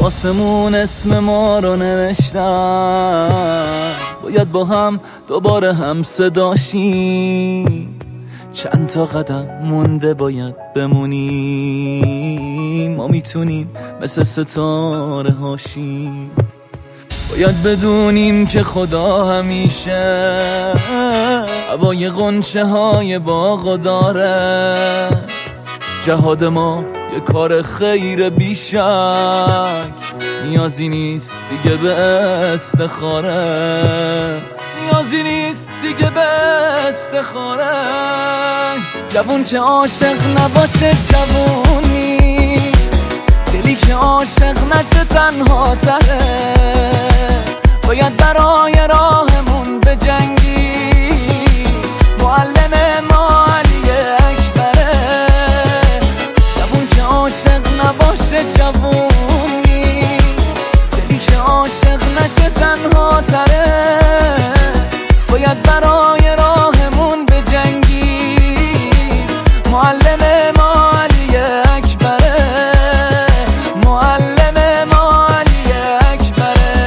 آسمون اسم ما رو نوشتن، باید با هم دوباره هم صداشیم. چند تا قدم مونده باید بمونیم، ما میتونیم مثل ستاره هاشیم. باید بدونیم که خدا همیشه هوای غنچه های باغ داره. جهاد ما یه کار خیر بیشک، نیازی نیست دیگه به استخاره، نیازی نیست دیگه به استخاره. جوون که عاشق نباشه جوون نیست، دلی که عاشق نشه تنها تره. باید برای راهمون بجنگی، معلم ما علی اکبره. جوون که عاشق نباشه جوون نیست، دلی که عاشق نشه تنها تره. باید برای راهمون بجنگی، معلم ما علی اکبره، معلم ما علی اکبره.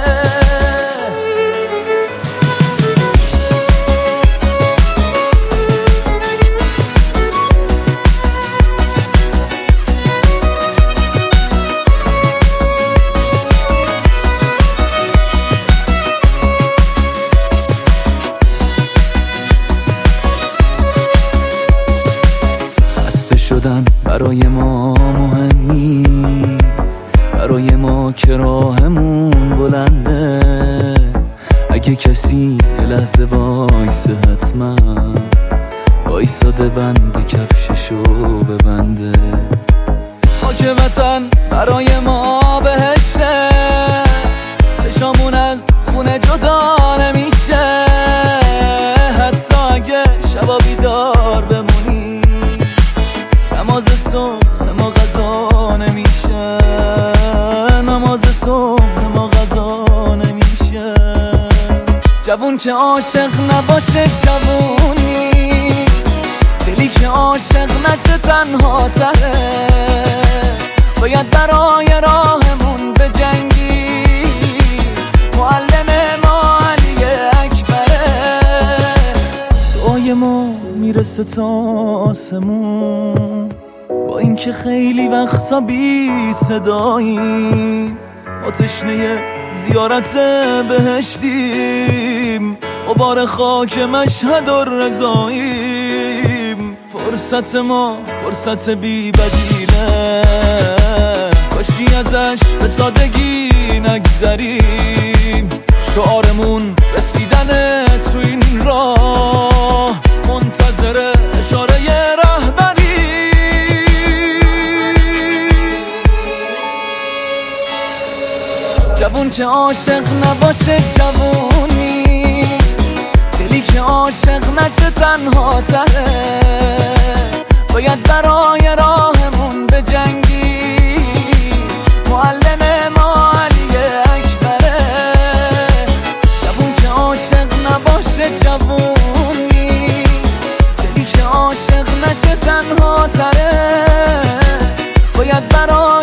شدن برای ما مهم نیست، برای ما که راهمون بلنده. اگه کسی یه لحظه وایسه حتما وایساده بند کفششو ببنده. خاک وطن برای ما بهشه، چشامون از خونه جدا نمیشه. حتی اگه شبا بیدار بمونی، نماز صبح ما قضا نمیشه، نماز صبح ما قضا نمیشه. جوون که عاشق نباشه جوون نیست، دلی که عاشق نشه تنها تره. باید برای راهمون بجنگی، معلم ما علی اکبره. دعای ما میرسه تا آسمون، با اینکه خیلی وقتا بی صداییم. ما تشنه زیارت بهشتیم، غبار خاک مشهد و رضاییم. فرصت ما فرصت بی بدیله، کاشکی ازش به سادگی نگذریم. شعارمون رسیدن تو این راه، منتظر اشاره رهبری. جوون که عاشق نباشه جوون نیست، دلی که عاشق نشه تنها تره. باید برای راهمون بجنگی، معلم ما علی اکبره. جوون که عاشق نباشه جوون نیست، دلی که عاشق نشه تنها تره. باید برای